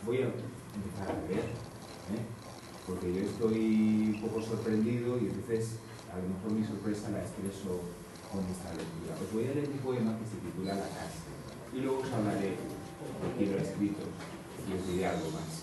voy a empezar a leer, porque yo estoy un poco sorprendido y entonces a lo mejor mi sorpresa la expreso con esta lectura. Os voy a leer un poema que se titula La casa y luego os hablaré de quién lo ha escrito y os diré algo más.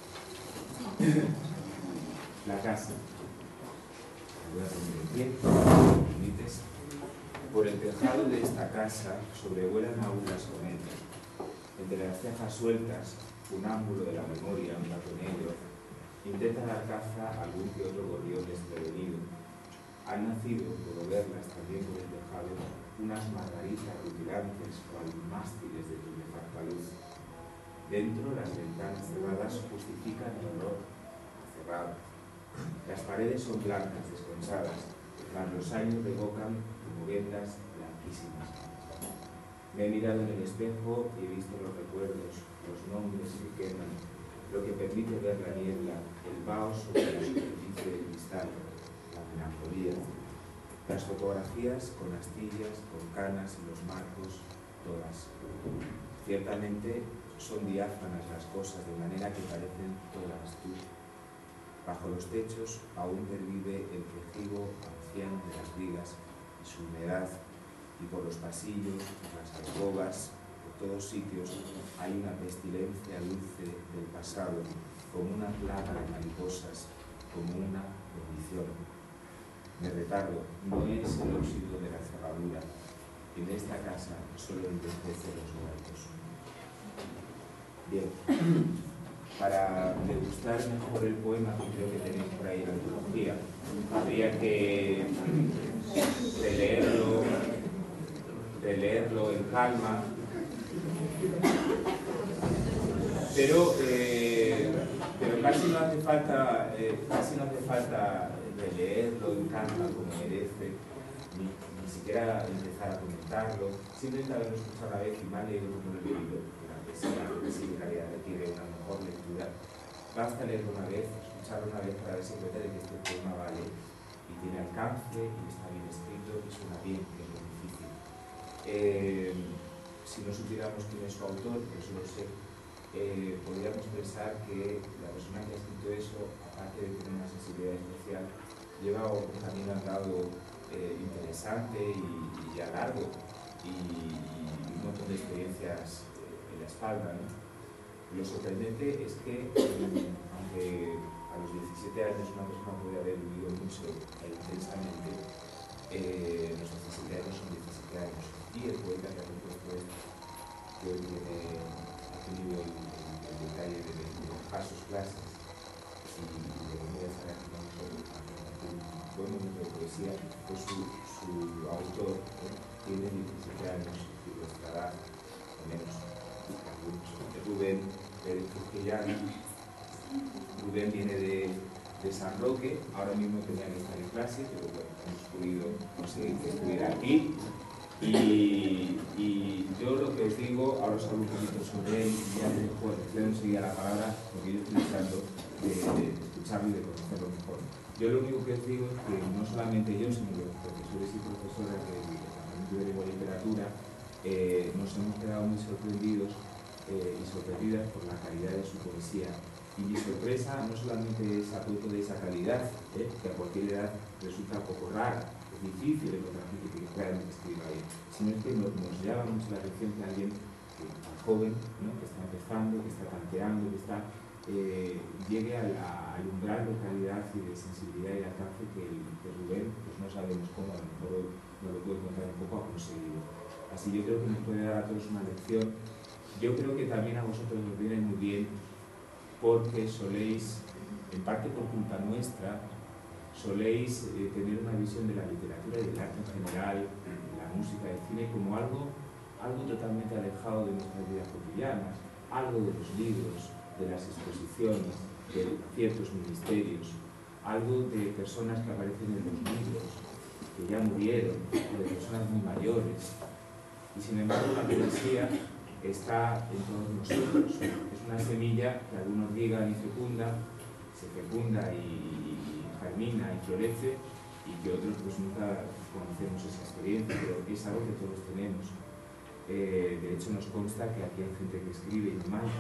La casa. Voy a poner en pie, si me permites. Por el tejado de esta casa sobrevuelan aún las cometas. Entre las cejas sueltas, un ángulo de la memoria, un gato negro, intenta dar caza a algún que otro gorrión desprevenido. Han nacido, puedo verlas también por el tejado, unas margaritas rutilantes cual mástiles de tunefacta luz. Dentro, las ventanas cerradas justifican el olor cerrado. Las paredes son blancas, desconchadas, mas los años revocan como vendas blanquísimas. Me he mirado en el espejo y he visto los recuerdos, los nombres que queman, lo que permite ver la niebla, el vaho sobre la superficie de cristal, la melancolía, las fotografías con astillas, con canas en los marcos, todas. Ciertamente son diáfanas las cosas, de manera que parecen todas tú. Bajo los techos aún pervive el quejido anciano de las vigas y su humedad, y por los pasillos, por las alcobas, por todos sitios hay una pestilencia dulce del pasado, como una plaga de mariposas, como una bendición. Me retardo, no es el óxido de la cerradura. En esta casa solo entristece los muertos. Bien, para degustar mejor el poema que creo que tenéis por ahí en la antología, habría que releerlo en calma, pero casi no hace falta releerlo en calma como merece, ni siquiera empezar a comentarlo. Simplemente haberlo escuchado una vez y mal leído como lo he leído, si en realidad requiere una mejor lectura. Basta leerlo una vez, escucharlo una vez para darse cuenta de que este poema vale y tiene alcance y está bien escrito y suena bien, que es lo difícil. Si no supiéramos quién es su autor, pues lo sé, podríamos pensar que la persona que ha escrito eso, aparte de tener una sensibilidad especial, lleva un camino andado interesante y a largo y un montón de experiencias en la espalda, ¿no? Lo sorprendente es que, aunque a los 17 años una persona puede haber vivido mucho e intensamente, los 17 años son 17 años. Y el poeta que ha compuesto esto, que ha tenido el detalle de dejar sus clases y de venir a estar aquí con nosotros un buen momento de poesía, pues su autor tiene 17 años y lo estará o menos. Rubén Pérez Trujillano. Rubén viene de San Roque, ahora mismo tenía que estar en clase, pero bueno, hemos podido conseguir que estuviera aquí. Y yo lo que os digo, ahora os hablo un poquito sobre él y ya le doy enseguida la palabra, porque yo estoy tratando de escucharlo y de conocerlo mejor. Yo lo único que os digo es que no solamente yo, sino los profesores y profesoras del Departamento de Lengua y Literatura nos hemos quedado muy sorprendidos y sorprendidas por la calidad de su poesía. Y mi sorpresa no solamente es a punto de esa calidad, que a cualquier edad resulta un poco rara, es difícil encontrar gente que realmente escriba bien, sino es que nos llama mucho la atención que alguien tan joven, ¿no?, que está empezando, que está tanteando, que está, llegue al umbral de calidad y de sensibilidad y de alcance que Rubén, pues no sabemos cómo, a lo mejor no lo puede contar un poco, ha conseguido. Así yo creo que nos puede dar a todos una lección. Yo creo que también a vosotros os viene muy bien, porque soléis, en parte por culpa nuestra, soléis tener una visión de la literatura y del arte en general, de la música, del cine, como algo totalmente alejado de nuestras vidas cotidianas, algo de los libros, de las exposiciones, de ciertos ministerios, algo de personas que aparecen en los libros, que ya murieron, o de personas muy mayores. Y sin embargo la poesía está en todos nosotros. Es una semilla que algunos digan y se fecunda y germina y florece, y que otros pues nunca conocemos esa experiencia, pero es algo que todos tenemos. De hecho nos consta que aquí hay gente que escribe y manda,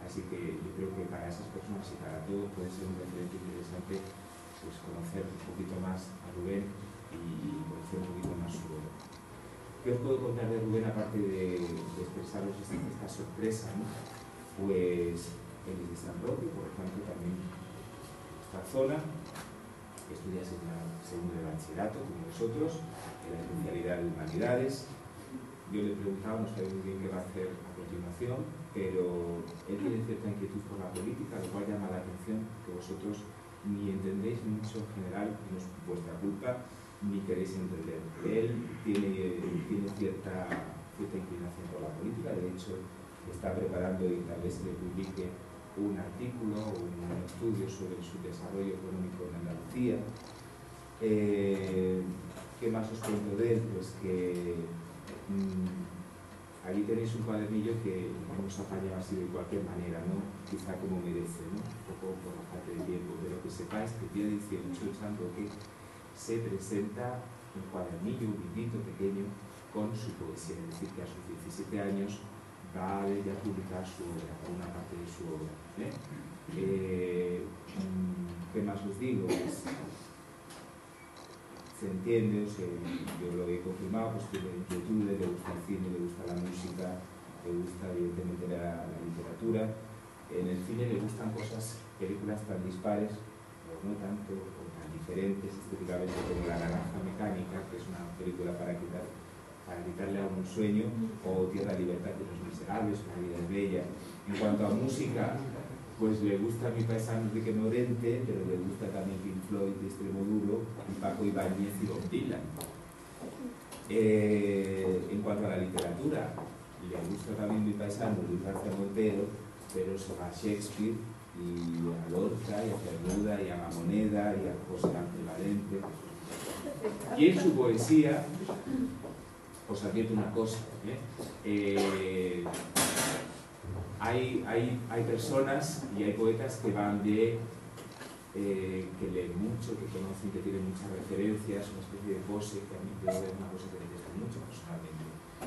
Así que yo creo que para esas personas y para todos puede ser un referente interesante pues, conocer un poquito más a Rubén y conocer un poquito más su obra. ¿Qué os puedo contar de Rubén aparte de expresaros esta sorpresa, ¿no? Pues él es de San Roque, por lo tanto también esta zona, estudia segundo de bachillerato como vosotros, en la especialidad de Humanidades. Yo le preguntaba, no sabía muy bien qué va a hacer a continuación, pero él tiene cierta inquietud por la política, lo cual llama la atención que vosotros ni entendéis mucho en general, no es vuestra culpa, ni queréis entender. Él tiene cierta inclinación por la política, de hecho está preparando y tal vez se le publique un artículo o un estudio sobre su desarrollo económico en Andalucía. ¿Qué más os cuento de él? Pues que allí tenéis un cuadernillo que hemos apañado así de cualquier manera, ¿no? Quizá como merece, ¿no? Un poco por la falta de tiempo, pero que sepáis que el día 18 de San Roque se presenta un cuadernillo, un librito pequeño con su poesía, es decir, que a sus 17 años va a ya publicar su obra, una parte de su obra. ¿Qué más os digo? Pues, se entiende, yo lo he confirmado, pues tiene inquietudes, le gusta el cine, le gusta la música, le gusta evidentemente la literatura. En el cine le gustan películas tan dispares, o no tanto, o tan diferentes estéticamente como La Naranja Mecánica, que es una película para quitarle a un sueño, o Tierra de Libertad de los Miserables, Una vida es bella. En cuanto a música, pues le gusta a mi paisano Enrique Morente, pero le gusta también Pink Floyd de Extremoduro, y Paco Ibáñez y Bob Dylan. En cuanto a la literatura, le gusta también mi paisano Luis García Montero, pero se va a Shakespeare y a Lorca y a Cernuda y a Gamoneda y a José Ángel Valente. Y en su poesía, os advierto una cosa, hay personas y hay poetas que van de que leen mucho, que conocen, que tienen muchas referencias, una especie de pose, que a mí es una cosa que me gusta mucho personalmente.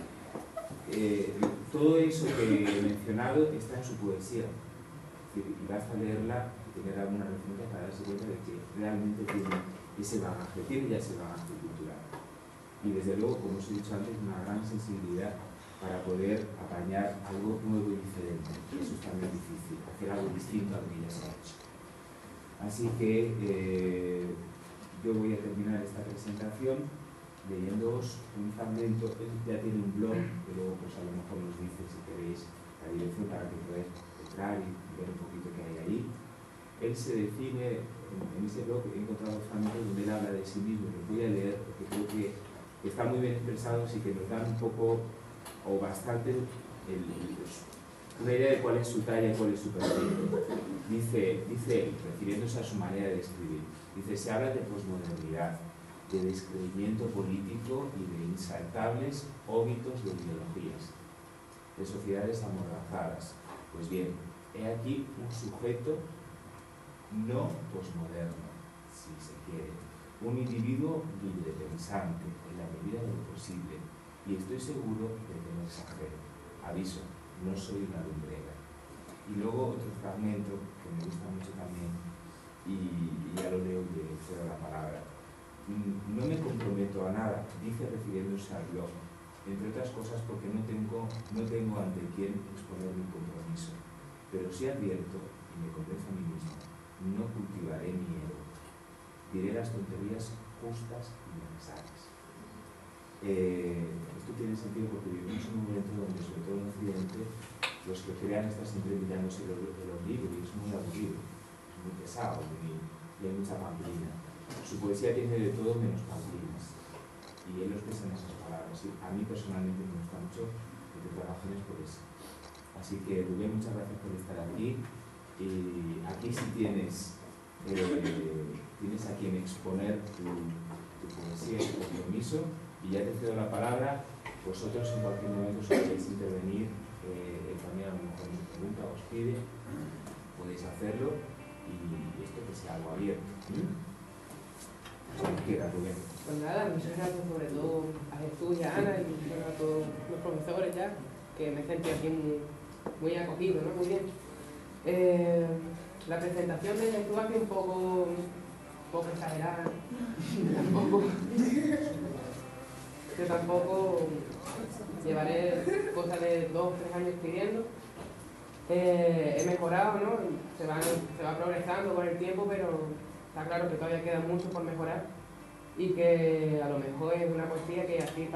Todo eso que he mencionado está en su poesía, y basta leerla y tener alguna referencia para darse cuenta de que realmente tiene ese bagaje, cultural. Y desde luego, como os he dicho antes, una gran sensibilidad para poder apañar algo nuevo y diferente. Eso es también difícil, hacer algo distinto a lo que ya se ha hecho. Así que yo voy a terminar esta presentación leyéndoos un fragmento. Él ya tiene un blog, que luego pues a lo mejor nos dice, si queréis, la dirección para que podáis entrar y ver un poquito qué hay ahí. Él se define, en ese blog he encontrado fragmentos donde él habla de sí mismo, que voy a leer porque creo que están muy bien expresados y que nos dan un poco o bastante una idea de cuál es su talla y cuál es su perfil. Dice él, refiriéndose a su manera de escribir, dice: se habla de posmodernidad, de descreimiento político y de insaltables óbitos de ideologías, de sociedades amordazadas. Pues bien, he aquí un sujeto no posmoderno, si se quiere, un individuo libre pensante en la medida de lo posible, y estoy seguro de que no exagero. Aviso, no soy una lumbrera. Y luego otro fragmento que me gusta mucho también, y ya lo leo de fuera la palabra. No me comprometo a nada, dice refiriéndose al blog, entre otras cosas porque no tengo ante quién exponer mi compromiso, pero sí advierto, y me convenzo a mí mismo, no cultivaré miedo, diré las tonterías justas y necesarias. Esto tiene sentido porque vivimos en un momento donde, sobre todo en Occidente, los que crean están siempre mirándose los libros, y es muy aburrido, es muy pesado, y hay mucha pamplina. Su poesía tiene de todo menos pamplinas, y él lo expresa en esas palabras. Y a mí personalmente me gusta mucho que trabajen por eso. Así que, Rubén, muchas gracias por estar aquí. Y aquí sí tienes a quien exponer tu poesía y tu compromiso, y ya te cedo la palabra. Vosotros en cualquier momento, si queréis intervenir, también a lo mejor nos pregunta o os pide, podéis hacerlo, y esto que sea algo abierto. Como quiera, Rubén. Pues nada, muchas gracias sobre todo a Jesús y a Ana y a todos los profesores ya, que me sentí aquí muy acogido, ¿no? Muy bien. La presentación de Jesús aquí un poco exagerada. Yo tampoco llevaré cosas de 2 o 3 años escribiendo. He mejorado, ¿no? Se va progresando con el tiempo, pero está claro que todavía queda mucho por mejorar y que a lo mejor es una poesía que así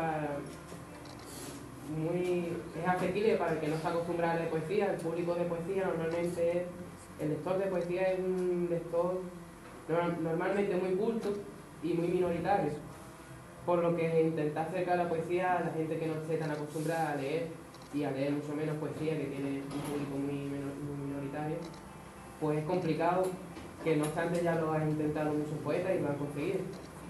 es asequible para el que no está acostumbrado a leer poesía. El público de poesía normalmente el lector de poesía es un lector normalmente muy culto y muy minoritario, por lo que intentar acercar la poesía a la gente que no esté tan acostumbrada a leer y a leer mucho menos poesía, que tiene un público muy minoritario, pues es complicado, que no obstante ya lo han intentado muchos poetas y lo han conseguido.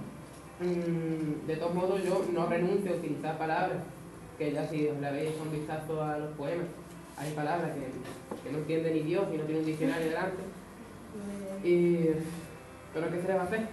De todos modos, yo no renuncio a utilizar palabras que ya, si os le habéis hecho un vistazo a los poemas, hay palabras que no entiende ni Dios y no tiene un diccionario delante. Pero ¿qué se le va a hacer?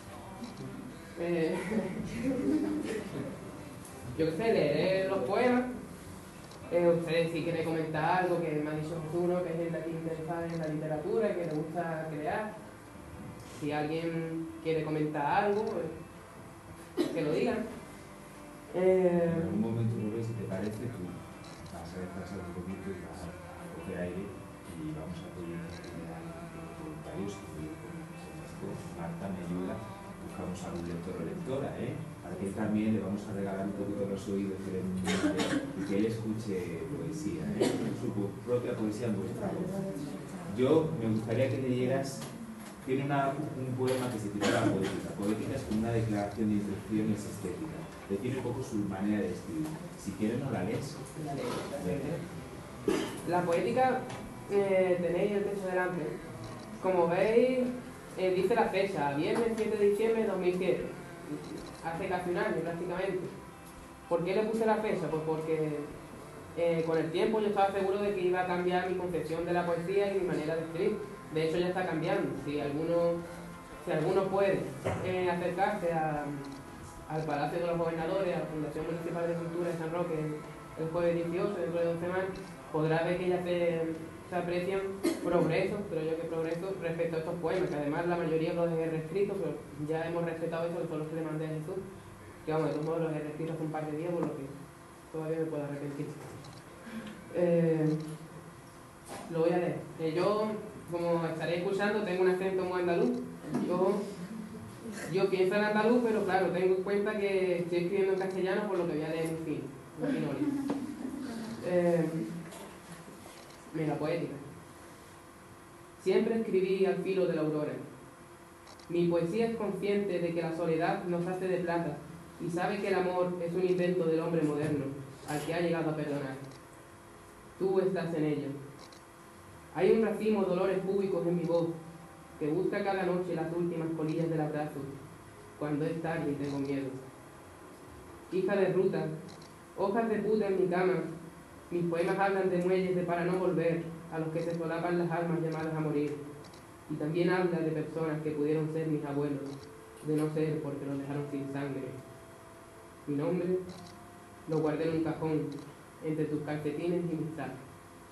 Yo qué sé, leeré los poemas. Ustedes si quieren comentar algo, que me ha dicho Jesús, ¿no? Que es el que interesa en la literatura y que le gusta crear. Si alguien quiere comentar algo, pues, que lo digan. En algún momento, Rubén, si te parece, tú vas a descansar un poquito y vas a coger aire y vamos a pedir a los voluntarios que Marta me ayuda, buscamos a un lector o lectora, para que él también le vamos a regalar un poquito los oídos y que él escuche poesía, su propia poesía en vuestra voz. Yo me gustaría que leyeras, tiene un poema que se titula Poética. Poética es como una declaración de intenciones estéticas. Define un poco su manera de escribir. Si quieres, ¿no la lees? La leo. La poética, tenéis el texto delante. Como veis, dice la fecha, viernes 7 de diciembre de 2007. Hace casi un año prácticamente. ¿Por qué le puse la fecha? Pues porque con el tiempo yo estaba seguro de que iba a cambiar mi concepción de la poesía y mi manera de escribir. De hecho ya está cambiando. Si alguno puede acercarse al Palacio de los Gobernadores, a la Fundación Municipal de Cultura de San Roque, el jueves 18, dentro de 2 semanas, podrá ver que ya se aprecian progresos, pero yo que progresos respecto a estos poemas, que además la mayoría los he reescrito, pero ya hemos respetado eso, que son los que le mandé a Jesús, que vamos, de todos modos los he reescrito hace un par de días, por lo que todavía me puedo arrepentir. Lo voy a leer. Yo, como estaréis escuchando, tengo un acento muy andaluz. Yo pienso en andaluz, pero claro, tengo en cuenta que estoy escribiendo en castellano, por lo que voy a leer en fin. Mira, poética. Siempre escribí al filo de la aurora. Mi poesía es consciente de que la soledad nos hace de plata y sabe que el amor es un invento del hombre moderno, al que ha llegado a perdonar. Tú estás en ello. Hay un racimo de dolores públicos en mi voz, que busca cada noche las últimas colillas del abrazo, cuando es tarde y tengo miedo. Hija de ruta, hojas de puta en mi cama, mis poemas hablan de muelles de para no volver, a los que se solapan las almas llamadas a morir. Y también habla de personas que pudieron ser mis abuelos, de no ser porque los dejaron sin sangre. Mi nombre lo guardé en un cajón, entre tus calcetines y mis sacos.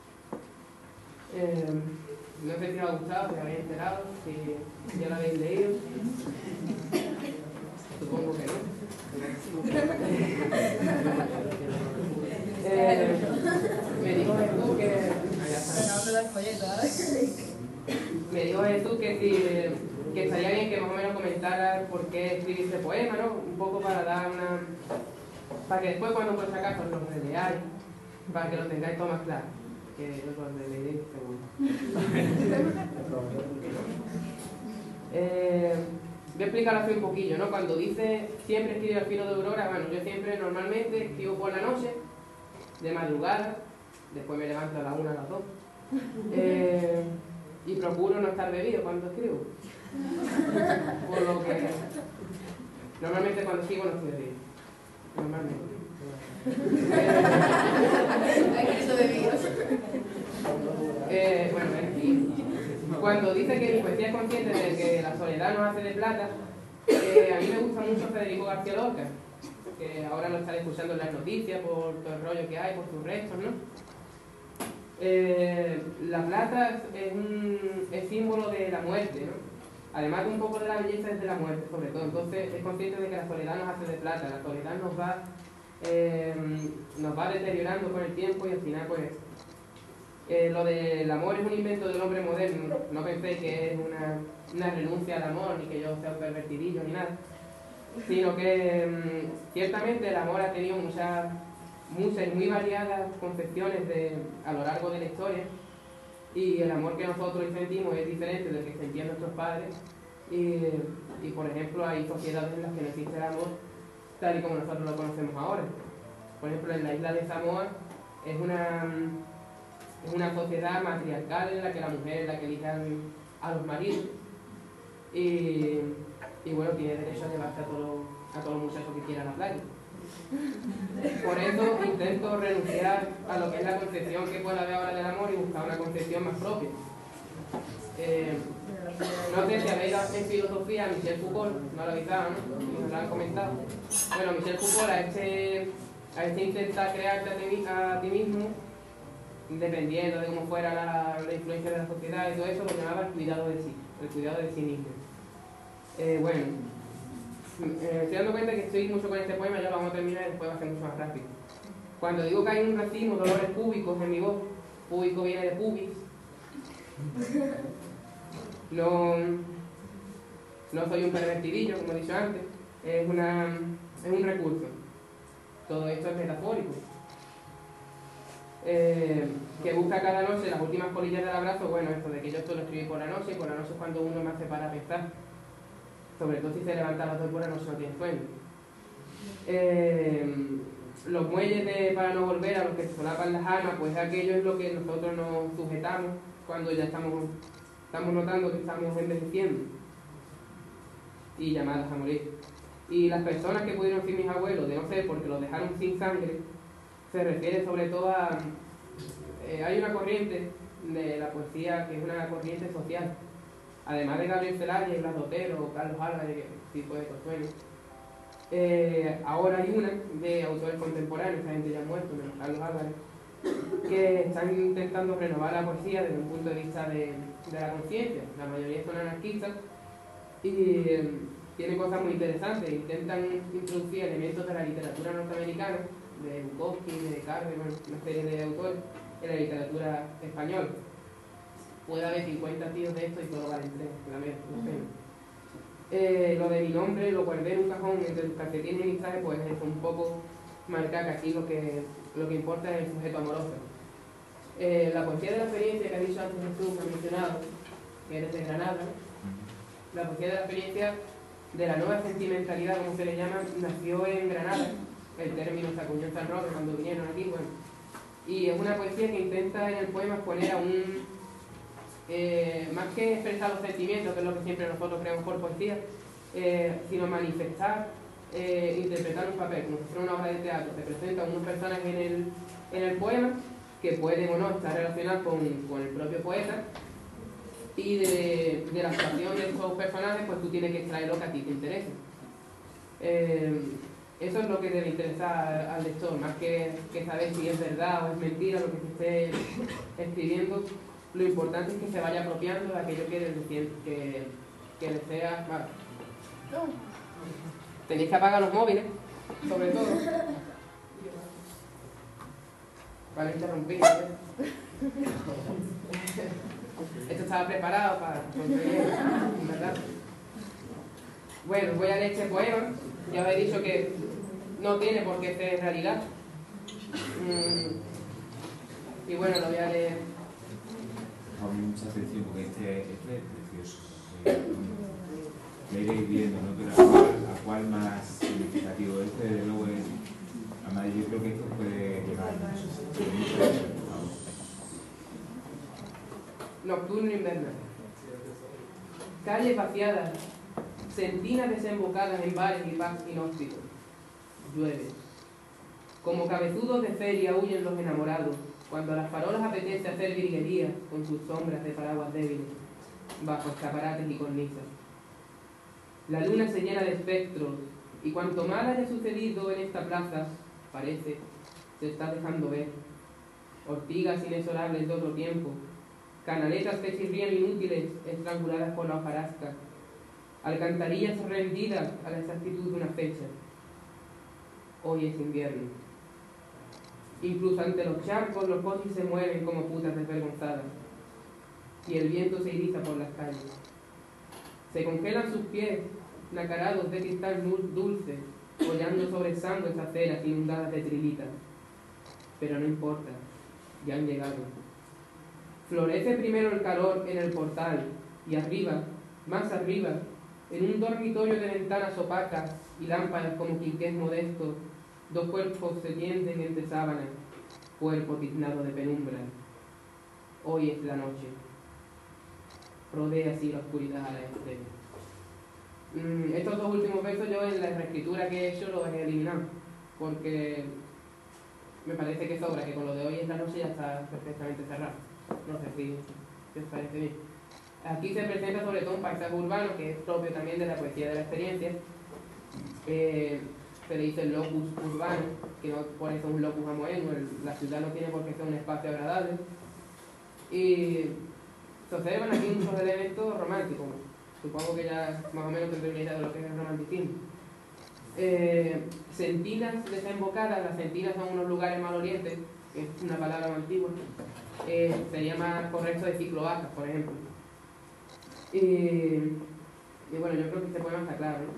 No sé si os ha gustado, si os habéis enterado, si ya lo habéis leído. Supongo que no. Me dijo Jesús que estaría bien que más o menos comentara por qué escribí este poema, ¿no? Un poco para dar para que después cuando por si acaso lo releáis, para que lo tengáis todo más claro. Que yo lo releeré seguro. Voy a explicarlo así un poquillo, ¿no? Cuando dice siempre escribo al filo de aurora, bueno, yo siempre normalmente escribo por la noche, de madrugada, después me levanto a las 1, a las 2, y procuro no estar bebido cuando escribo. Por lo que normalmente cuando escribo no estoy bebido. Normalmente. Bueno, en fin. Cuando dice que mi poesía es consciente de que la soledad nos hace de plata, a mí me gusta mucho Federico García Lorca, que ahora lo estaré escuchando en las noticias por todo el rollo que hay, por sus restos, ¿no? La plata es símbolo de la muerte, ¿no? Además de un poco de la belleza es de la muerte, sobre todo. Entonces es consciente de que la soledad nos hace de plata, la soledad nos va deteriorando con el tiempo y al final pues lo del amor es un invento del hombre moderno. No penséis que es una renuncia al amor, ni que yo sea un pervertidillo ni nada, sino que ciertamente el amor ha tenido muchas y muy variadas concepciones a lo largo de la historia, y el amor que nosotros sentimos es diferente del que sentían nuestros padres, y por ejemplo hay sociedades en las que no existe el amor tal y como nosotros lo conocemos ahora. Por ejemplo, en la isla de Samoa es una sociedad matriarcal en la que la mujer es la que elige a los maridos, y bueno, tiene derecho a llevarse a todos los muchachos que quieran a la playa. Por eso intento renunciar a lo que es la concepción que pueda haber ahora del amor y buscar una concepción más propia. No sé si habéis dado en filosofía a Michel Foucault, no lo habéis dado, ¿no? Y nos lo han comentado. Bueno, Michel Foucault a este intentar crearte a ti mismo, dependiendo de cómo fuera la influencia de la sociedad y todo eso, lo llamaba el cuidado de sí mismo. Bueno, estoy dando cuenta que estoy mucho con este poema, ya lo vamos a terminar y después va a ser mucho más rápido. Cuando digo que hay un racimo, dolores púbicos en mi voz, púbico viene de pubis, no soy un pervertidillo, como he dicho antes, es un recurso. Todo esto es metafórico. Que busca cada noche las últimas colillas del abrazo, bueno, esto de que yo esto lo escribí por la noche, y por la noche es cuando uno me hace para pensar. Sobre todo si se levanta a las 2 por la noche no tiene sueño. Los muelles para no volver, a los que se solapan las almas, pues aquello es lo que nosotros nos sujetamos cuando ya estamos notando que estamos envejeciendo y llamadas a morir. Y las personas que pudieron ser mis abuelos, de no ser porque los dejaron sin sangre, se refiere sobre todo a... hay una corriente de la poesía que es una corriente social. Además de Gabriel Celaya, Blas Otero o Carlos Álvarez, que sí puede consuelo. Ahora hay una de autores contemporáneos, esa gente ya muerto, menos Carlos Álvarez, que están intentando renovar la poesía desde un punto de vista de la conciencia. La mayoría son anarquistas y tienen cosas muy interesantes. Intentan introducir elementos de la literatura norteamericana, de Bukowski, de Descartes, una serie de autores, en la literatura española. Puede haber 50 tíos de esto y solo valen 3, la menos. Lo de mi nombre lo guardé en un cajón entre los calcetines y mis trajes, pues es un poco marcar que aquí lo que importa es el sujeto amoroso. La poesía de la experiencia que ha dicho antes Jesús, me ha mencionado, que eres de Granada, la poesía de la experiencia de la nueva sentimentalidad, como se le llama, nació en Granada. El término se acuñó en San Roque cuando vinieron aquí, bueno. Y es una poesía que intenta en el poema poner a más que expresar los sentimientos, que es lo que siempre nosotros creemos por poesía, sino manifestar, interpretar un papel, como si fuera una obra de teatro. Se presentan unos personajes en el poema que pueden o no estar relacionados con el propio poeta, y de la actuación de estos personajes pues tú tienes que extraer lo que a ti te interese. Eso es lo que debe interesar al lector, más que saber si es verdad o es mentira lo que se esté escribiendo. Lo importante es que se vaya apropiando de aquello que le sea... Vale. Tenéis que apagar los móviles, sobre todo. Para interrumpir. Esto estaba preparado para conseguir, ¿verdad? Bueno, voy a leer este poema. Ya os he dicho que no tiene por qué ser realidad. Y bueno, lo voy a leer. Con mucha atención, porque este es precioso. Le iréis viendo, ¿no? Pero a cuál más significativo. Este, de luego, además, yo creo que esto puede llegar mucho. Nocturno invernal. Calles vaciadas, sentinas desembocadas en bares y pubs inhóspitos. Llueve. Como cabezudos de feria huyen los enamorados, cuando a las farolas apetece hacer virguería con sus sombras de paraguas débiles, bajo escaparates y cornisas. La luna se llena de espectros, y cuanto mal haya sucedido en esta plaza, parece, se está dejando ver. ortigas inexorables de otro tiempo, canaletas que chirrían inútiles, estranguladas por la hojarasca, alcantarillas rendidas a la exactitud de una fecha. Hoy es invierno. Incluso ante los charcos los coches se mueven como putas desvergonzadas y el viento se eriza por las calles. Se congelan sus pies, nacarados de cristal dulce, hollando sobre sangres aceras inundadas de trilita. Pero no importa, ya han llegado. Florece primero el calor en el portal y arriba, más arriba, en un dormitorio de ventanas opacas y lámparas como quinqués modestos, dos cuerpos se tienden entre sábanas, cuerpo tiznado de penumbra. Hoy es la noche. Rodea así la oscuridad a la estrella. Estos dos últimos versos yo en la reescritura que he hecho los he eliminado, porque me parece que sobra, que con lo de hoy es la noche ya está perfectamente cerrado. No sé si os parece bien. Aquí se presenta sobre todo un paisaje urbano, que es propio también de la poesía de la experiencia. Se le dice el locus urbano, que no por eso es un locus amoeno, la ciudad no tiene por qué ser un espacio agradable. Y se observan aquí muchos elementos románticos. Supongo que ya más o menos tendré una idea de lo que es el romanticismo. Sentinas desembocadas, las sentinas son unos lugares malolientes, que es una palabra más antigua. Sería más correcto decir cloacas, por ejemplo. Y bueno, yo creo que este poema está claro, ¿no?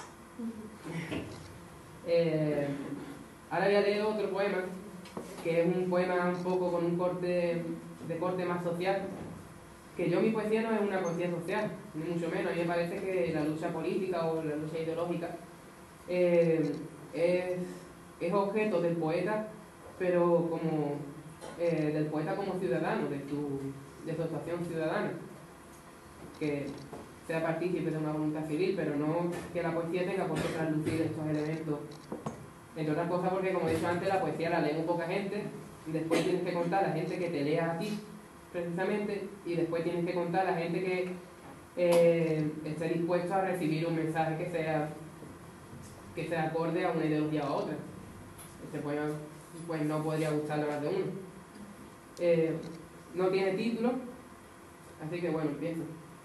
Ahora voy a leer otro poema, que es un poema un poco con un corte de corte más social, que mi poesía no es una poesía social, ni mucho menos. A mí me parece que la lucha política o la lucha ideológica es objeto del poeta, pero como del poeta como ciudadano, de su actuación ciudadana, que sea partícipe de una voluntad civil, pero no que la poesía tenga por qué traslucir estos elementos. Entre otras cosas porque, como he dicho antes, la poesía la lee muy poca gente, y después tienes que contar a la gente que te lea a ti, precisamente, y después tienes que contar a la gente que esté dispuesto a recibir un mensaje que sea acorde a una ideología u otra. Este poema pues no podría gustarle a más de uno. No tiene título, así que bueno, empiezo.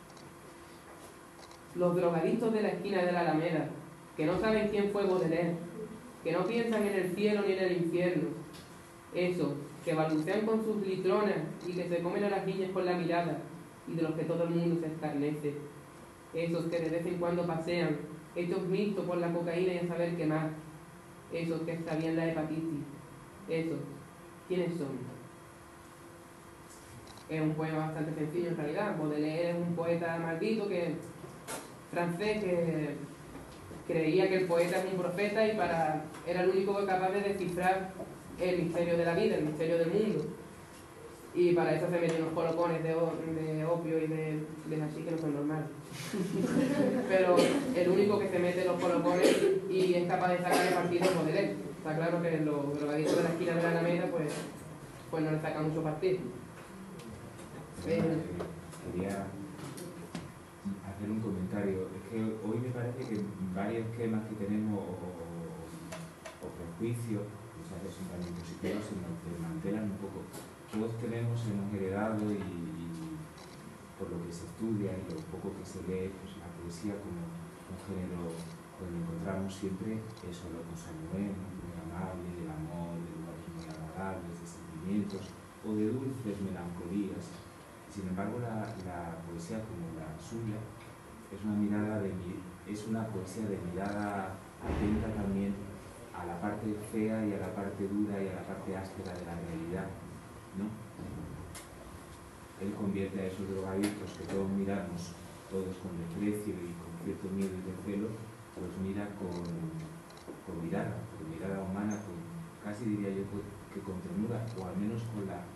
Los drogadictos de la esquina de la Alameda, que no saben quién fue Baudelaire, que no piensan en el cielo ni en el infierno, esos que balbucean con sus litronas y que se comen a las niñas con la mirada y de los que todo el mundo se escarnece, esos que de vez en cuando pasean, hechos mixtos por la cocaína y a saber qué más, esos que extravían la hepatitis, esos, ¿quiénes son? Es un poema bastante sencillo en realidad. Baudelaire es un poeta maldito francés que creía que el poeta es un profeta y era el único capaz de descifrar el misterio de la vida, el misterio del mundo. Y para eso se metió unos colocones de opio y de hashish que no son normales. Pero el único que se mete los colocones y es capaz de sacar el partido es Baudelaire. Está claro que los drogadictos de la esquina de la Alameda pues no le sacan mucho partido. Quería hacer un comentario. Es que hoy me parece que varios esquemas que tenemos o prejuicios, muchas veces son también positivos, se nos desmantelan un poco. Todos hemos heredado y por lo que se estudia y lo poco que se lee, pues la poesía como un género donde encontramos siempre eso, lo consanueno, muy amable, del amor, de lugares muy agradables, de sentimientos o de dulces melancolías. Sin embargo, la poesía como la suya es una poesía de mirada atenta también a la parte fea y a la parte dura y a la parte áspera de la realidad, ¿no? Él convierte a esos drogadictos que todos miramos, todos con desprecio y con cierto miedo y recelo, los mira con mirada humana, casi diría yo que con ternura, o al menos con la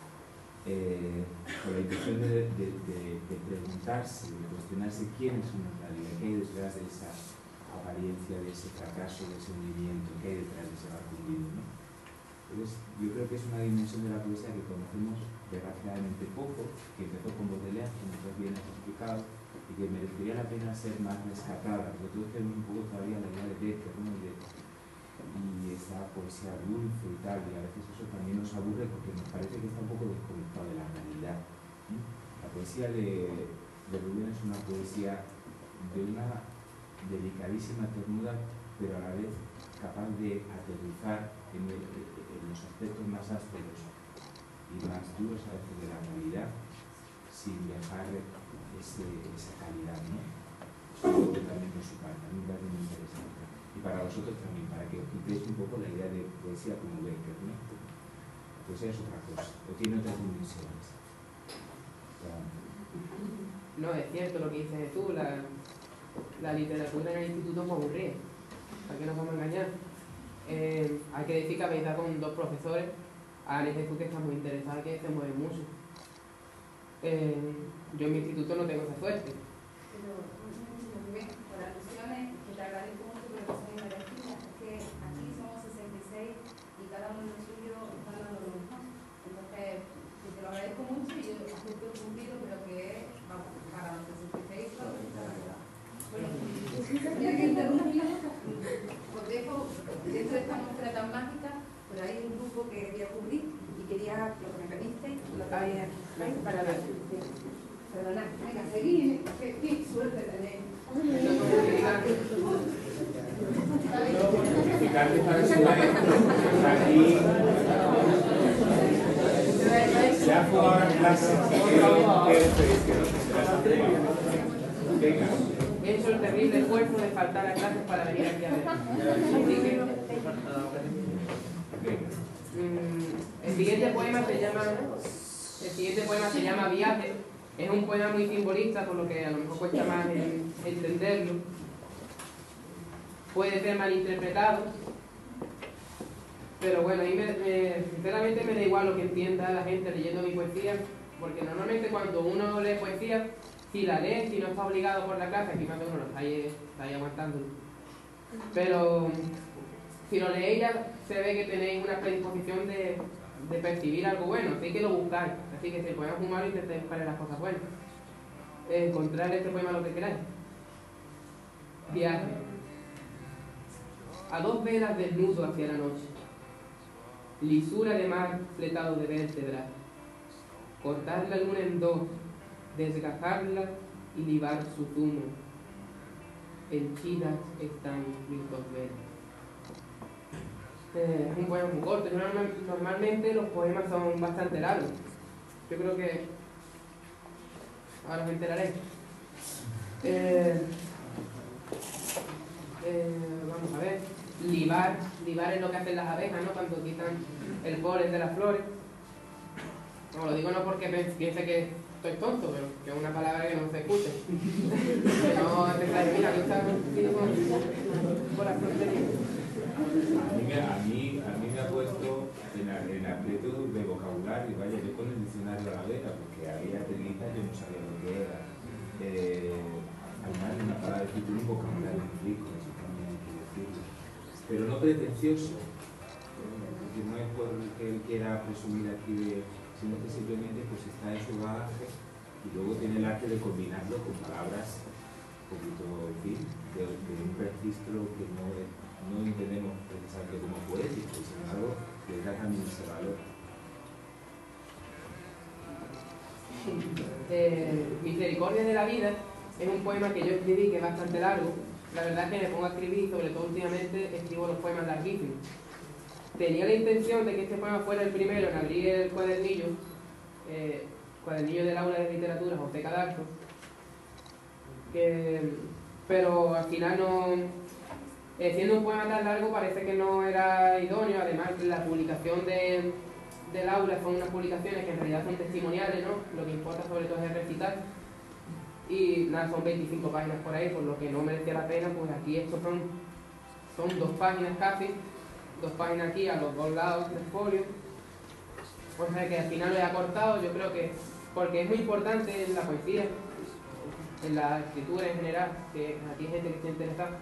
intención de preguntarse, de cuestionarse quién es uno en realidad, qué hay detrás de esa apariencia, de ese fracaso, de ese hundimiento, qué hay detrás de ese barco hundido, ¿no? Entonces, yo creo que es una dimensión de la poesía que conocemos desgraciadamente poco, que empezó con Baudelaire, como tú bien has explicado, y que merecería la pena ser más rescatada, porque todos tenemos un poco todavía la idea de Becker, ¿no? Y esa poesía dulce y tal, y a veces eso también nos aburre porque nos parece que está un poco desconectado de la realidad. La poesía de Rubén es una poesía de una delicadísima ternura, pero a la vez capaz de aterrizar en los aspectos más ásperos y más duros a veces de la realidad, sin dejar esa calidad, ¿no? Eso también musical, también me parece muy interesante. Y para vosotros también, para que os quitéis un poco la idea de poesía como Becker, ¿no? La poesía es otra cosa, o tiene otras dimensiones. No, es cierto lo que dices tú, la literatura en el instituto es aburrida, ¿para qué nos vamos a engañar? Hay que decir que habéis dado con dos profesores, Ana y Jesús, que están muy interesados, que se mueven mucho. Yo en mi instituto no tengo esa suerte. Pero, por alusiones, que te agradezco mucho por lo que soy María, es que aquí somos 66 y cada uno en lo suyo está dando lo mismo. Entonces, te lo agradezco mucho y yo acepto el cumplido, pero que vamos, para los 66 todo está verdad. Bueno, ya que interrumpí, os dejo dentro de esta muestra tan mágica, pero hay un grupo que quería cubrir y quería que me permite lo que había para ver. Perdonad, venga, seguid, qué suerte tenéis. Fíjate para su maestro, aquí se ha jugado ahora en clase. Venga. He hecho el terrible esfuerzo de faltar a clases para venir aquí a ver. Así que, el siguiente poema se llama Viaje. Es un poema muy simbolista, por lo que a lo mejor cuesta más entenderlo. Puede ser malinterpretado, pero bueno, a mí sinceramente me da igual lo que entienda la gente leyendo mi poesía, porque normalmente cuando uno lee poesía, si la lee, si no está obligado por la clase, aquí más de uno lo está ahí aguantándolo. Pero si lo leéis ya se ve que tenéis una predisposición de percibir algo bueno, así que lo buscáis. Así que si el poema es humano, intentéis buscar las cosas buenas. Encontrar este poema lo que queráis. Viaje. A dos velas desnudo hacia la noche. Lisura de mar fletado de vértebras. Cortar la luna en dos, desgajarla y libar su zumo. Henchidas están mis dos velas. Es un poema muy corto. Normalmente los poemas son bastante largos. Yo creo que ahora me enteraré. Vamos a ver. Libar es lo que hacen las abejas, ¿no? Cuando quitan el polen de las flores. No, lo digo no porque piense que estoy tonto, pero que es una palabra que no se escuche. Que no te trae, mira, que está por la frontería. A mí me ha puesto en aprieto de vocabulario, vaya, yo con el diccionario a la vera, porque había técnicas yo no sabía lo que era. Además, una palabra que tiene un vocabulario muy rico, eso también hay que decirlo. Pero no pretencioso, porque no es porque él quiera presumir aquí sino que simplemente pues está en su bagaje y luego tiene el arte de combinarlo con palabras un poquito, en fin, de un registro que no entendemos precisamente como poético, y sin embargo le da también ese valor. Misericordia de la vida es un poema que yo escribí, que es bastante largo. La verdad es que me pongo a escribir, sobre todo últimamente escribo los poemas larguísimos. Tenía la intención de que este poema fuera el primero en abrir el cuadernillo del aula de literatura José Cadarzo, pero al final no, siendo un poema tan largo parece que no era idóneo. Además, la publicación del aula son unas publicaciones que en realidad son testimoniales, ¿no? Lo que importa sobre todo es el recital, y nada, son 25 páginas por ahí, por lo que no merecía la pena. Pues aquí estos son 2 páginas casi, 2 páginas aquí a los 2 lados del folio. O sea que al final lo he acortado, yo creo que porque es muy importante en la poesía, en la escritura en general, que aquí hay gente que está interesada,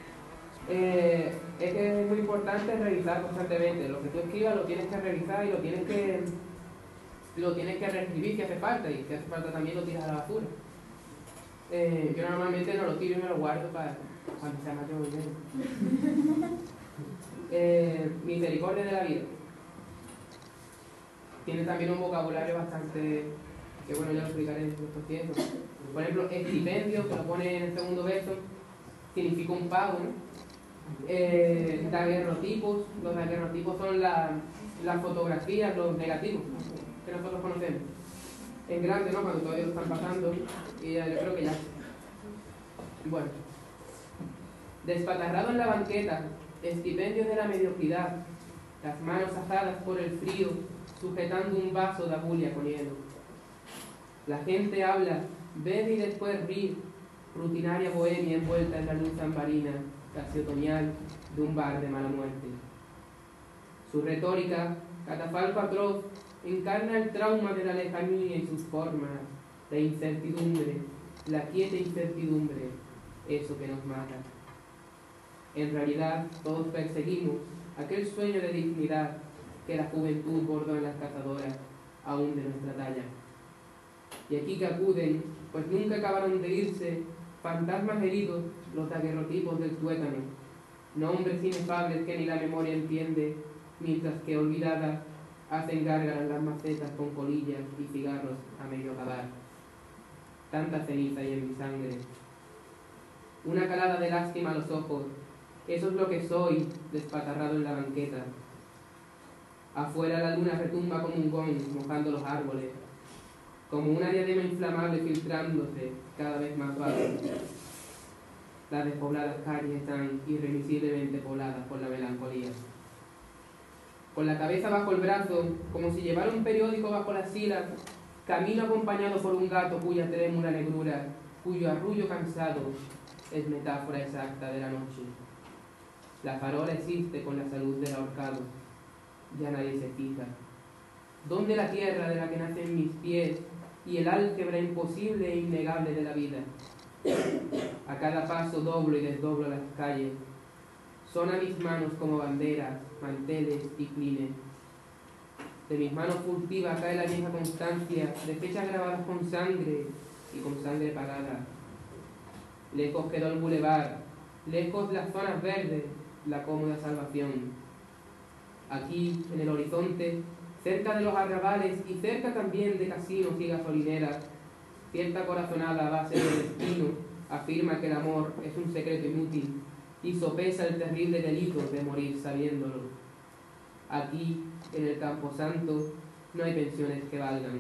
es que es muy importante revisar constantemente. Lo que tú escribas lo tienes que revisar y lo tienes que reescribir si hace falta, y si hace falta también lo tiras a la basura. Yo normalmente no lo tiro y me lo guardo para cuando sea mayor. misericordia de la vida. Tiene también un vocabulario bastante, que bueno, ya lo explicaré en estos tiempos. Por ejemplo, estipendio, que lo pone en el segundo verso, significa un pago, ¿no? Daguerrotipos, los daguerrotipos son las fotografías, los negativos que nosotros conocemos. En grande, ¿no? Cuando todavía lo están pasando, y yo creo que ya. Bueno. Despatarrado en la banqueta, estipendios de la mediocridad, las manos asadas por el frío, sujetando un vaso de abulia con hielo. La gente habla, bebe y después ríe, rutinaria bohemia envuelta en la luz ambarina, casi otoñal, de un bar de mala muerte. Su retórica, catafalco atroz, encarna el trauma de la lejanía y sus formas, la incertidumbre, la quieta incertidumbre, eso que nos mata. En realidad, todos perseguimos aquel sueño de dignidad que la juventud bordó en las cazadoras, aún de nuestra talla. Y aquí que acuden, pues nunca acabaron de irse, fantasmas heridos, los daguerrotipos del tuétano, nombres inefables que ni la memoria entiende, mientras que olvidadas hacen gárgaras las macetas con colillas y cigarros a medio acabar. Tanta ceniza hay en mi sangre. Una calada de lástima a los ojos, eso es lo que soy, despatarrado en la banqueta. Afuera la luna retumba como un gong, mojando los árboles, como una diadema inflamable filtrándose cada vez más bajo. Las despobladas calles están irremisiblemente pobladas por la melancolía. Con la cabeza bajo el brazo, como si llevara un periódico bajo las silas, camino acompañado por un gato cuya trémula negrura, cuyo arrullo cansado es metáfora exacta de la noche. La farola existe con la salud del ahorcado. Ya nadie se fija. ¿Dónde la tierra de la que nacen mis pies y el álgebra imposible e innegable de la vida? A cada paso doblo y desdoblo las calles. Son a mis manos como banderas, manteles y clines. De mis manos furtivas cae la vieja constancia de fechas grabadas con sangre y con sangre pagada. Lejos quedó el bulevar, lejos las zonas verdes, la cómoda salvación. Aquí, en el horizonte, cerca de los arrabales y cerca también de casinos y gasolineras, cierta corazonada base del destino afirma que el amor es un secreto inútil y sopesa el terrible delito de morir sabiéndolo. Aquí, en el Camposanto, no hay pensiones que valgan.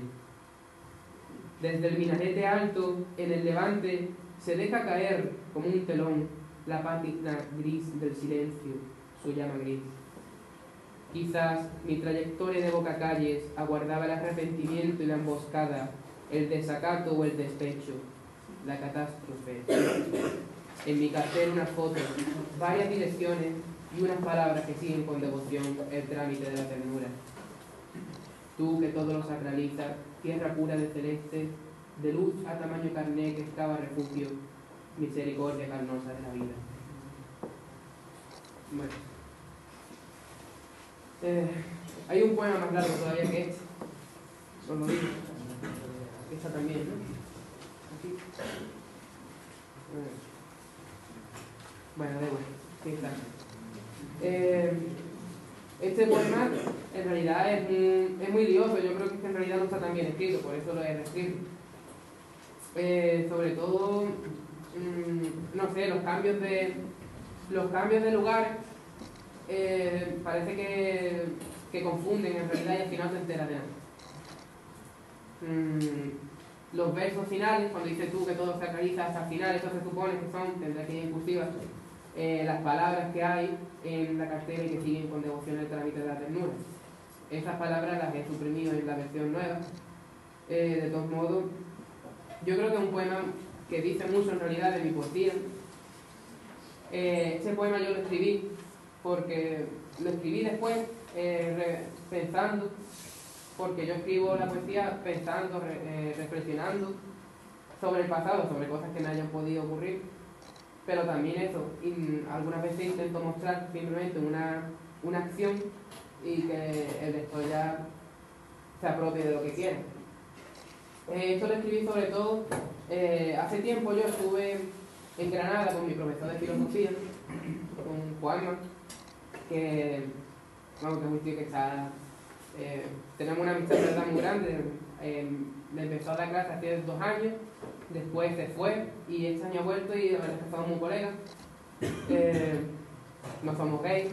Desde el minarete alto, en el levante, se deja caer como un telón la pátina gris del silencio, su llama gris. Quizás mi trayectoria de bocacalles aguardaba el arrepentimiento y la emboscada, el desacato o el despecho, la catástrofe. En mi cartel unas fotos, varias direcciones y unas palabras que siguen con devoción el trámite de la ternura. Tú que todo lo sacralizas, tierra pura de celeste, de luz a tamaño carné que excava refugio, misericordia carnosa de la vida. Bueno. Hay un poema más largo todavía que este. Os lo digo. Esta también, ¿no? Aquí. Bueno, da igual. Aquí está. Este poema en realidad es muy lioso. Yo creo que en realidad no está tan bien escrito, por eso lo he reescrito. Sobre todo, no sé, los cambios de lugar parece que confunden en realidad y al final te enteras de nada. Los versos finales, cuando dices tú que todo se acaricia hasta el final, eso se supone que son, tendré que ir en cursiva, las palabras que hay en la cartera y que siguen con devoción el trámite de la ternura. Esas palabras las he suprimido en la versión nueva. De todos modos, yo creo que es un poema que dice mucho en realidad de mi poesía. Ese poema yo lo escribí porque lo escribí después pensando, porque yo escribo la poesía pensando, reflexionando sobre el pasado, sobre cosas que me hayan podido ocurrir, pero también eso, algunas veces intento mostrar simplemente una acción y que el lector ya se apropie de lo que quiere. Esto lo escribí sobre todo, hace tiempo yo estuve en Granada con mi profesor de filosofía, con Juanma, que vamos, que es un tío que está, tenemos una amistad de verdad muy grande. Me empezó a dar clase hace 2 años, después se fue y este año ha vuelto y la verdad es que somos muy colegas. No somos gays.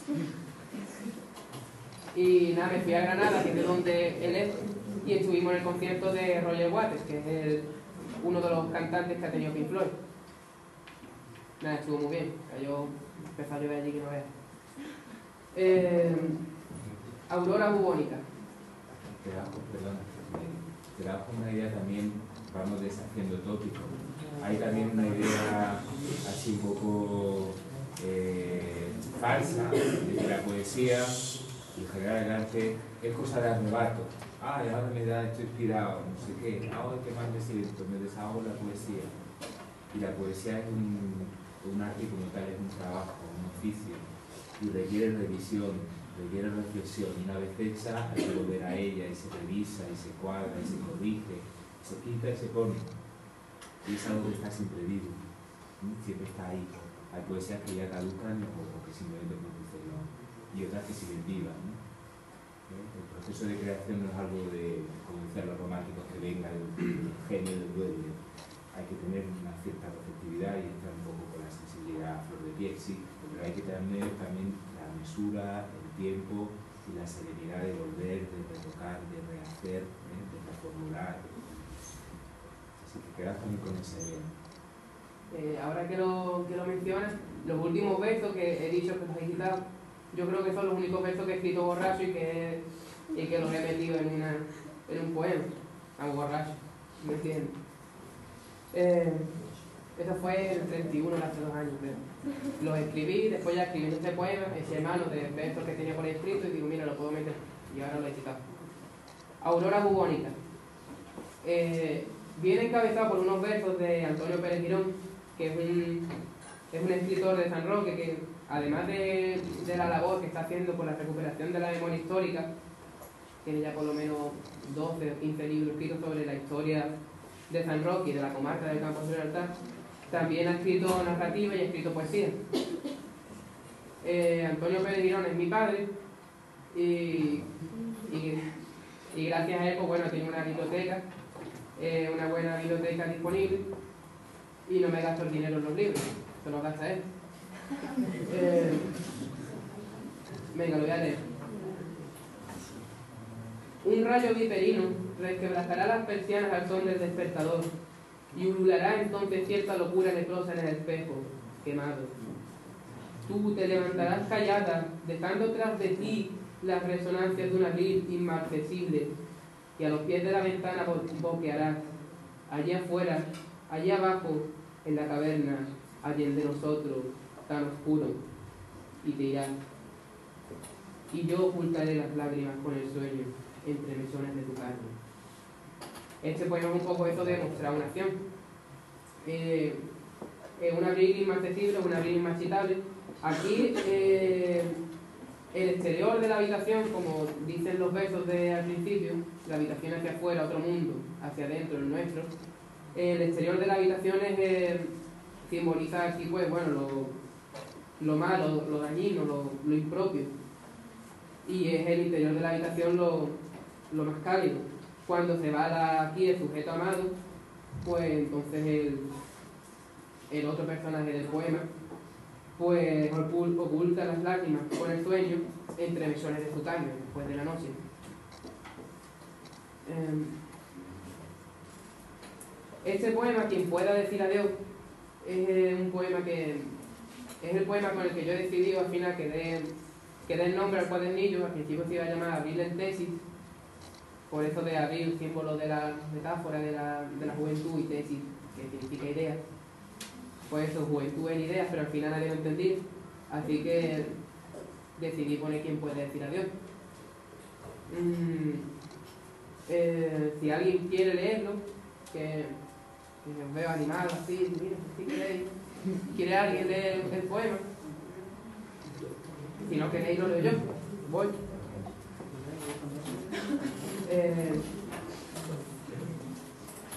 Y nada, me fui a Granada, que es de donde él es, y estuvimos en el concierto de Roger Waters, que es uno de los cantantes que ha tenido Pink Floyd. Nada, estuvo muy bien. Yo empecé a llover allí que no veas. Aurora bubónica. Te da una idea también, vamos deshaciendo tópicos. Hay también una idea así un poco falsa de que la poesía y en general el arte es cosa de arrebato. Ah, y ahora me da, estoy inspirado, no sé qué, ahora que más me siento, me desahogo la poesía. Y la poesía es un arte como tal, es un trabajo, un oficio, y requiere revisión, requiere reflexión. Una vez hecha, hay que volver a ella, y se revisa, y se cuadra, y se corrige, se quita y se pone. Y es algo que está siempre vivo, siempre está ahí. Hay poesías que ya caducan o que simplemente no, y otras que siguen vivas, ¿no? El proceso de creación no es algo de, como decían los románticos, que venga del genio del duende. Hay que tener una cierta receptividad y entrar un poco con la sensibilidad a flor de piel, sí, pero hay que tener también la mesura, el tiempo y la serenidad de volver, de retocar, de rehacer, de reformular. Así que quedas también con esa idea. Ahora que lo mencionas, los últimos versos que he dicho que los he quitado, yo creo que son los únicos versos que he escrito borracho y que los he metido en un poema. Algo borracho, ¿me entiendes? Eso fue el 31 de hace 2 años, creo. Los escribí, después ya escribí este poema, eché mano de versos que tenía por ahí escrito y digo, mira, lo puedo meter. Y ahora lo he quitado. Aurora bubónica. Viene encabezado por unos versos de Antonio Pérez Girón, que es un escritor de San Roque que, además de la labor que está haciendo por la recuperación de la memoria histórica, tiene ya por lo menos 12 o 15 libros escritos sobre la historia de San Roque y de la comarca del Campo de Gibraltar. También ha escrito narrativa y ha escrito poesía. Antonio Pérez Girón es mi padre y gracias a él, pues bueno, tiene una biblioteca, una buena biblioteca disponible y no me gasto el dinero en los libros, se lo gasta él. Venga, lo voy a leer. Un rayo viperino resquebrajará las persianas al son del despertador y ululará entonces cierta locura leprosa en el espejo quemado. Tú te levantarás callada, dejando tras de ti las resonancias de un abril inmarcesible, y a los pies de la ventana boquearás, allí afuera, allí abajo, en la caverna, allí de nosotros, tan oscuro, y te irás. Y yo ocultaré las lágrimas con el sueño, entre mesones de tu carne. Este poema es un poco eso de mostrar una acción. Un abril inmarcesible, un abril inmarchitable. Aquí, el exterior de la habitación, como dicen los versos al principio, la habitación hacia afuera, otro mundo, hacia adentro, el nuestro. El exterior de la habitación simboliza aquí, pues, bueno, lo malo, lo dañino, lo impropio. Y es el interior de la habitación lo más cálido. Cuando se va aquí el sujeto amado, pues entonces el otro personaje del poema pues oculta las lágrimas con el sueño entre mesones de su carne después de la noche. Este poema, Quien pueda decir adiós, es un poema que es el poema con el que yo he decidido al final que dé el nombre al cuadernillo. Al principio se iba a llamar Abril en tesis, por eso de abril, símbolo de la metáfora de la juventud, y tesis, que significa ideas. Pues eso, juventud en ideas, pero al final nadie lo entendía. Así que decidí poner Quien puede decir adiós. Si alguien quiere leerlo, que os veo animado así, mira, si queréis. ¿Quiere alguien leer el poema? Si no queréis, lo leo yo. Voy.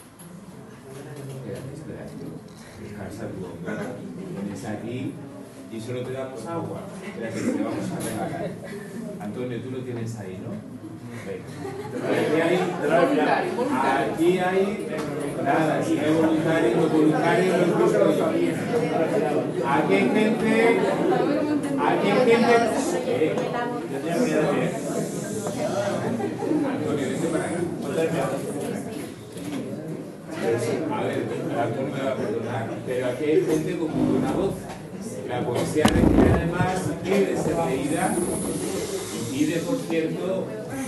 Descansa tu hombro, pones aquí y solo te damos agua, la que te vamos a regalar. Antonio, tú lo tienes ahí, ¿no? Aquí hay nada, si no hay voluntarios, los voluntarios los busco. Aquí hay gente, Antonio, vete para acá. A ver, Antonio me va a perdonar, pero aquí hay gente con muy buena voz. La poesía requiere además de ser leída y pide, por cierto,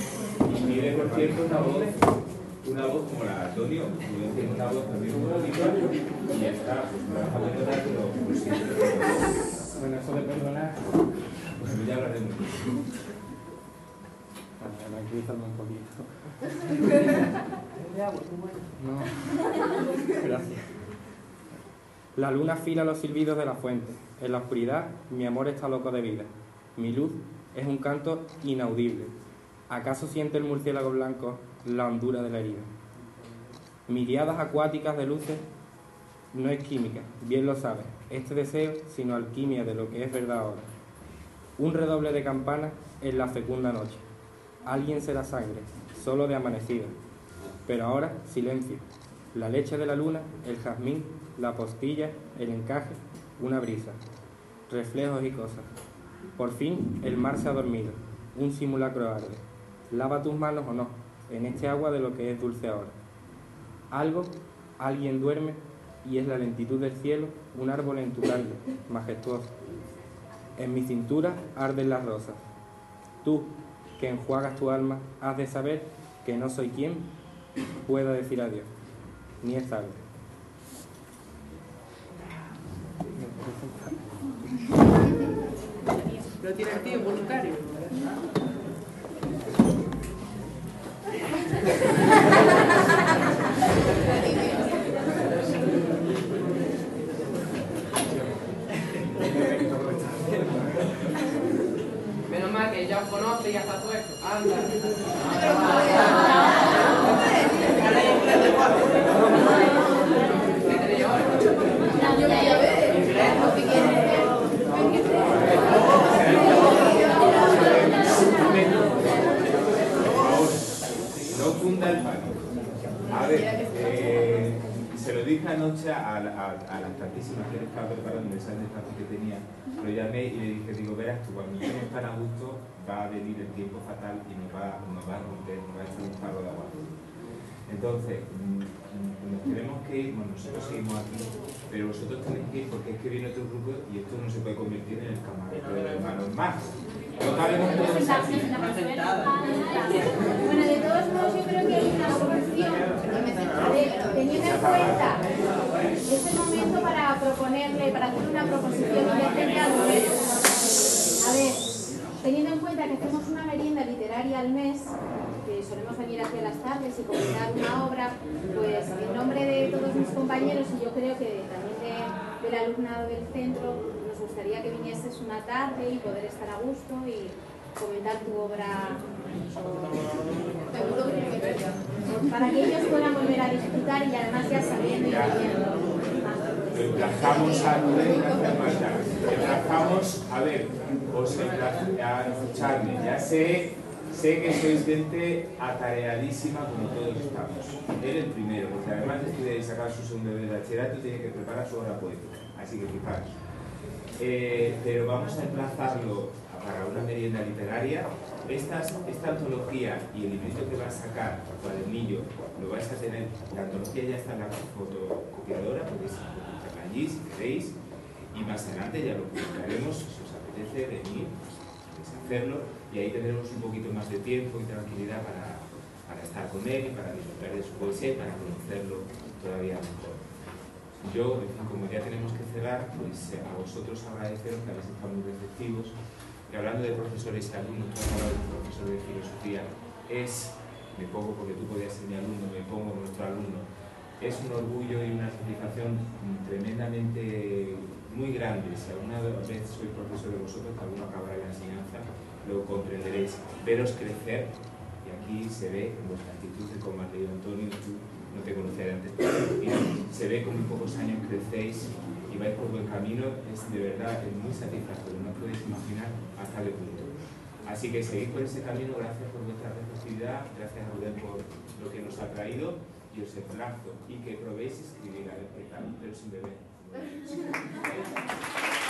una voz como la de Antonio, una voz también muy bonita, y ya está, pues me vas a perdonar, pero por siempre. Bueno, eso de perdonar. Pues ya hablaremos. Tranquilízame un poquito. No. Gracias. La luna fila los silbidos de la fuente. En la oscuridad, mi amor está loco de vida. Mi luz es un canto inaudible. ¿Acaso siente el murciélago blanco la hondura de la herida? Miriadas acuáticas de luces no es química, bien lo sabes. Este deseo, sino alquimia de lo que es verdad ahora. Un redoble de campanas en la fecunda noche. Alguien será sangre, solo de amanecida. Pero ahora, silencio. La leche de la luna, el jazmín, la postilla, el encaje, una brisa. Reflejos y cosas. Por fin, el mar se ha dormido. Un simulacro arde. Lava tus manos o no, en este agua de lo que es dulce ahora. Alguien duerme y es la lentitud del cielo, un árbol en tu carne, majestuoso. En mi cintura arden las rosas. Tú, que enjuagas tu alma, has de saber que no soy quien pueda decir adiós, ni es tarde. ¿Lo tienes tío voluntario? Menos mal que ya os conoce y ya está suelto. Anda. ¿Qué tenéis yo? Yo voy a ver. Lo que quieres ver. No funda el pánico. A ver, se lo dije anoche a las tantísimas que estaba preparando el mensaje de esta que tenía, lo llamé y le dije, digo, verás tú, cuando yo no esté a gusto, va a venir el tiempo fatal y nos va a romper, nos va a echar un jarro de agua. Entonces, nos tenemos que ir, bueno, nosotros seguimos aquí, pero vosotros tenéis que ir porque es que viene otro grupo y esto no se puede convertir en el camarote de los hermanos más. No cabemos todos aquí. Bueno, de todos modos, yo creo que hay una solución, teniendo en cuenta este momento para proponerle, para hacer una proposición independiente al gobierno. A ver, teniendo en cuenta que hacemos una merienda literaria al mes, que solemos venir aquí a las tardes y comentar una obra, pues en nombre de todos mis compañeros y yo creo que también del alumnado del centro, nos gustaría que vinieses una tarde y poder estar a gusto y comentar tu obra para que ellos puedan volver a disfrutar y además ya sabiendo y leyendo. Emplazamos a Rubén García Marta. Emplazamos, a ver, os emplazo a escucharme. Ya sé que sois gente atareadísima como todos estamos. Él el primero, porque además de estudiar y sacar su segundo de bachillerato, tiene que preparar su obra poética. Así que fijaros. Pero vamos a emplazarlo para una merienda literaria. Esta antología y el librito que va a sacar, el cuadernillo, lo vais a tener. La antología ya está en la fotocopiadora, podéis buscarla allí si queréis. Y más adelante ya lo publicaremos, si os apetece venir, podéis hacerlo. Y ahí tendremos un poquito más de tiempo y tranquilidad para estar con él y para disfrutar de su poesía y para conocerlo todavía mejor. Yo, en fin, como ya tenemos que cerrar, pues a vosotros agradeceros que habéis estado muy receptivos. Y hablando de profesores y alumnos, tú has hablado de un profesor de filosofía, me pongo porque tú podías ser mi alumno, me pongo nuestro alumno, es un orgullo y una satisfacción tremendamente muy grande. Si alguna vez soy profesor de vosotros, que alguno acabará la enseñanza, lo comprenderéis. Veros crecer, y aquí se ve en vuestra actitud, como has leído Antonio, tú no te conocía antes, pero se ve con muy pocos años crecéis y y vais por buen camino, es de verdad es muy satisfactorio, no os podéis imaginar hasta qué punto. Así que seguid por ese camino, gracias por vuestra receptividad, gracias a Rubén por lo que nos ha traído, y os emplazo y que probéis escribir a ver qué tal, pero sin beber.